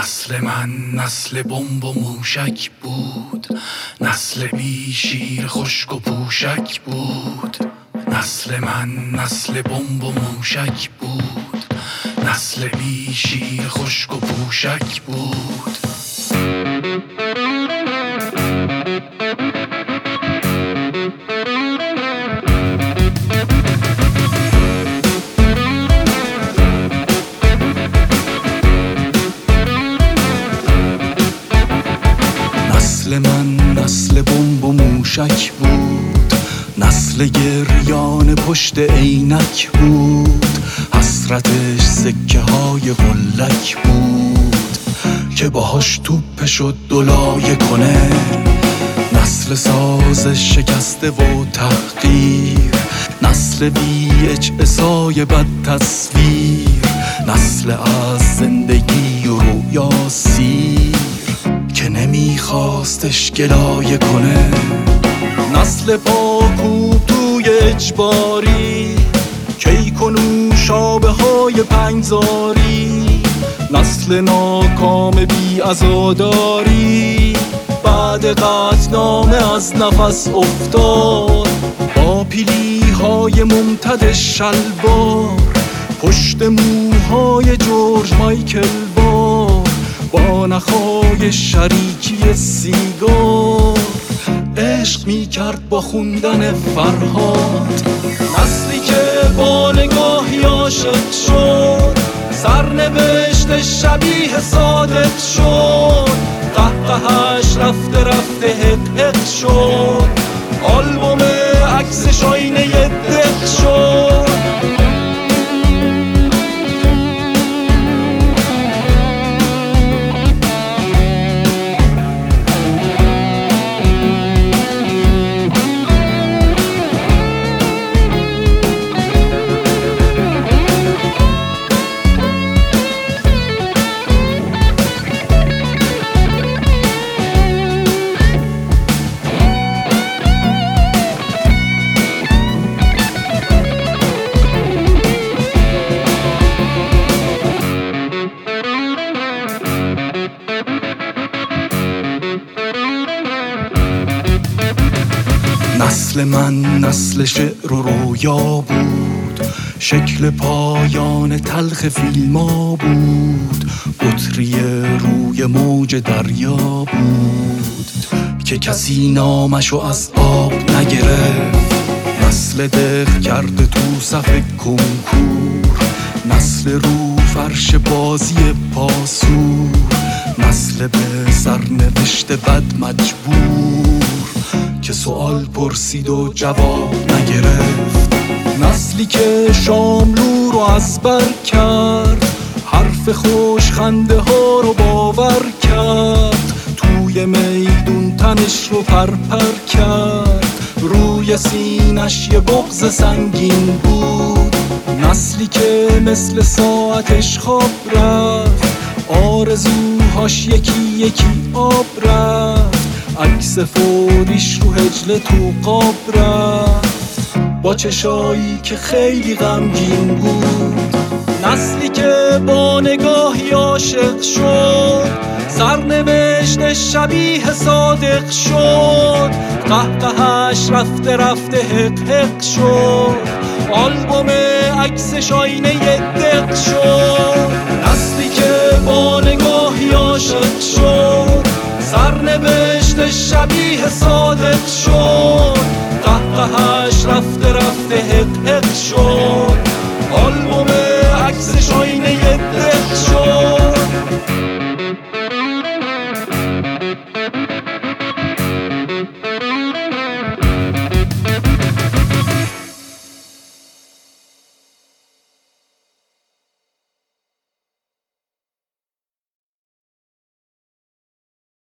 نسل من نسل بمب و موشک بود، نسل بی شیر خشک و پوشک بود. نسل من نسل بمب و موشک بود، نسل بی شیر خشک و پوشک بود. نسل من نسل بمب و موشک بود، نسل گریان پشت عینک بود. حسرتش سکه های قلک بود که باهاش توپش و دلایه کنه. نسل ساز شکسته و تحقیر، نسل VHSای بد تصویر، نسل از زندگی و رویا سیر که نمیخواستش گلایه کنه. نسل پاکوب توی اجباری، کیک و نوشابه های پنجزاری. نسل ناکام بی عزاداری، بعد قطعنامه از نفس افتاد با پیلی های ممتد شلوار، پشت موهای جورج مایکل بار، با نخای شریکی سیگار عشق میکرد با خوندن فرهاد. نسلی که با نگاهی عاشق شد، سرنوشت شبیه صادق شد. قهقهش رفته رفته حق حق شد، آلبوم عکسش آینه دق شد. نسل من نسل شعر و رویا بود، شکل پایان تلخ فیلما بود. بطری روی موج دریا بود که کسی نامشو از آب نگرفت. نسل دق کرده تو صف کنکور، نسل رو فرش بازی پاسور، نسل به سرنوشت بد مجبور که سوال پرسید و جواب نگرفت. نسلی که شاملو رو از بر کرد، حرف خوش خنده ها رو باور کرد. توی میدون تنش رو پرپر کرد، روی سینش یه بغض سنگین بود. نسلی که مثل ساعتش خواب رفت، آرزوهاش یکی یکی آب رفت. عکس فوریش رو هجله تو قاب رفت، با چشایی که خیلی غمگین بود. نسلی که با نگاهی عاشق شد، سرنوشت شبیه صادق شد. قهقهش رفته رفته حق حق شد، آلبوم عکسش آینه دق شد. نسلی که با نگاهی عاشق شد، سرنوشت شبیه صادق شد.